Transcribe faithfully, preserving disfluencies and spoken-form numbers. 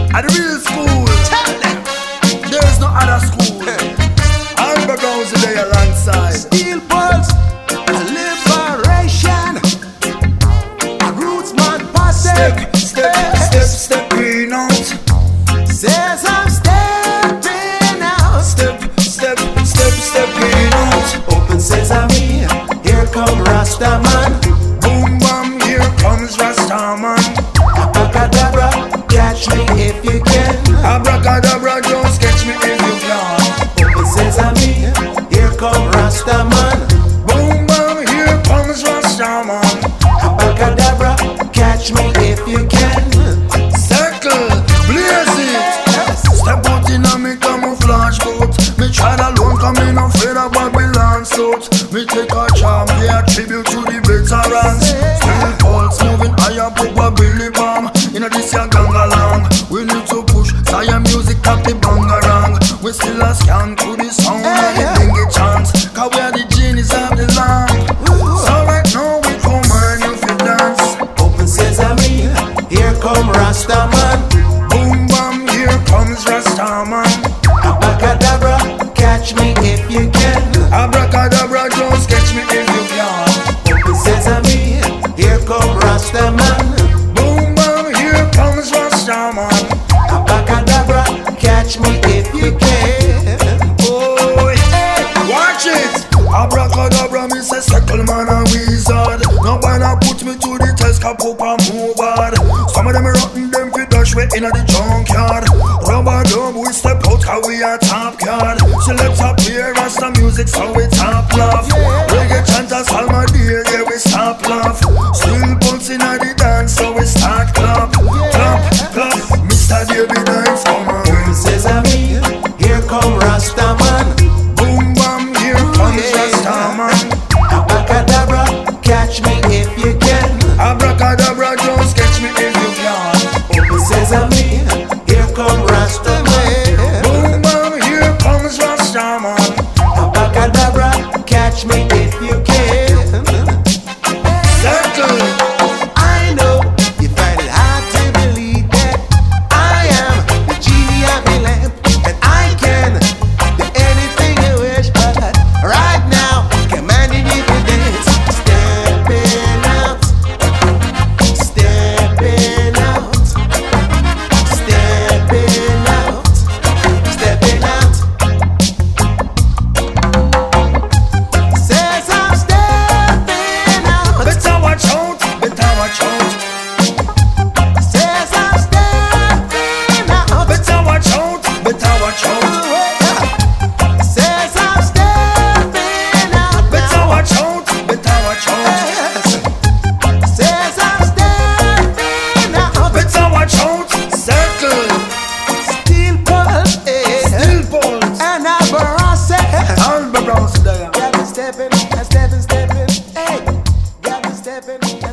At the real school, tell them there's no other school. Underground's there alongside Steel Pulse, Liberation, Rootsman Posse. Step, step, step, stepping out. Says I'm stepping out. Step, step, step, stepping out. Open sesame, here come Rastaman. Boom bam, here comes Rastaman. Abracadabra, catch me if you can. Abracadabra, just catch me if you can. Open sesame, here come Rastaman. Boom bam, here comes Rastaman. Abracadabra, catch me if you can. Circle, blaze it. Step out in a me camouflage boat. Me try alone, come in a afraid of Babylon suit. Me take a charm, pay a tribute to the veterans. Steel Pulse moving higher, Papa Billy Bomb. In a this young gang along, we need to push Zion music up the bangarang. We still a scan to the sound of the dingy chants. Cause we are the genies of the land. So right now we come and you fit dance. Open sesame, here come Rastaman. Boom bam, here comes Rastaman. Abracadabra, catch me if you can. Abracadabra, just catch me if you can. Open sesame, here come Rastaman. Boom bam, here comes Rastaman. Abracadabra, catch me if you can. Boy, watch it. Abracadabra, me say circle man a wizard. Nobody put me to the test, cap up and move hard. Some of them rotten, them fi dash way in the junkyard. Rubber dub, we step out cause we a top card. Select up here, Rasta music, so we top laugh. Reggae chanters, Salma dear, yeah we stop laugh. Still Pulse in the dance, so we start clap. Clap, clap, Mister David Dance, come on. Open sesame, here come Rastaman. Boom bam, here comes Rastaman. Abracadabra, catch me if you can. Abracadabra, just catch me if you can. Open sesame, here come Rastaman. Boom bam, here comes Rastaman. Abracadabra, catch me if you can. Circle. I know you find it hard to believe that I am the genie of the lamp, and I can do anything you wish, but right now, commanding you to dance. Stepping out, stepping out, stepping out, stepping out. Says I'm stepping out. Better watch out, better watch out. Says I'm stepping out. Better watch out, better watch out. Says I'm stepping out. Better watch out, better watch out. Says I'm stepping out. Better watch out. Circle. Steel Pulse, eh, Steel Pulse. and Albarossa. Albert Brown's there. Got me stepping, stepping, stepping. Hey, got me stepping.